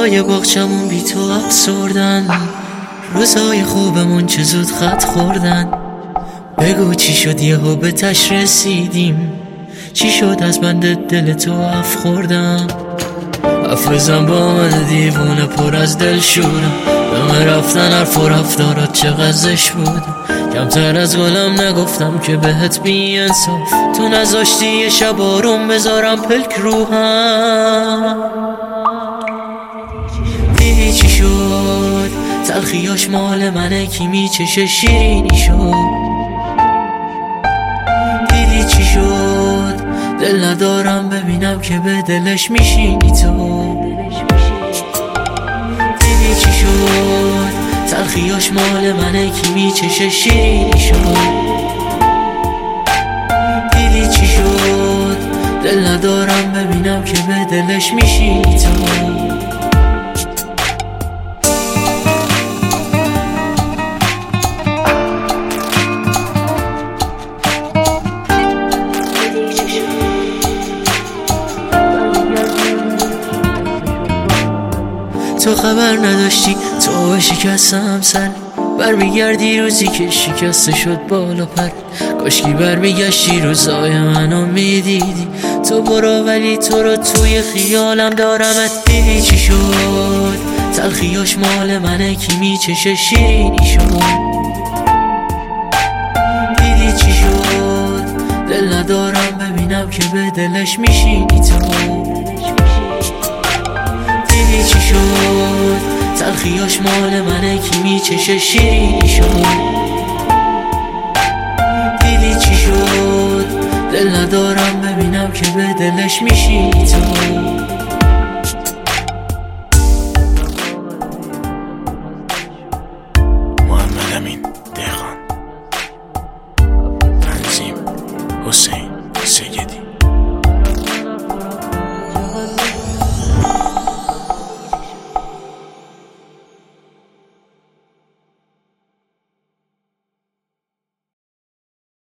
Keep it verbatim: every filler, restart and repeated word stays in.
روزای باغچمون بی تو افسردن، روزای خوبمون چه زود خط خوردن. بگو چی شد یهو به تش رسیدیم، چی شد از بند دل تو اف خوردم. افرزم با من دیوونه پر از دل شورم، همه رفتن حرف و رفتارات چقدر زشت بود. کمتر از گلم نگفتم که بهت بی انصاف، تو نذاشتی یه شب آروم بذارم پلک روحم. دیدی چی شد تلخیاش مال منه، کی میچشه شیرینی شد. دیدی چی شد دل ندارم ببینم که به دلش میشینی تو. دیدی چی شد تلخیاش مال منه، کی میچشه شیرینی شد. دیدی چی شد دل ندارم ببینم که به دلش میشینی تو. تو خبر نداشتی تو شکستم سر، برمیگردی روزی که شکسته شد بالا پر. کاشکی برمیگشتی روزای منو میدیدی، تو برو ولی تو رو توی خیالم دارمت. دیدی چی شد تلخیاش مال منه، کی میچشه شیرینی شد. دیدی چی شد دل ندارم ببینم که به دلش میشینی تو. دیدی چی شد تلخیاش مال منه، کی میچشه شیرینی شد. دیدی چی شد دل ندارم ببینم که به دلش میشینی تو.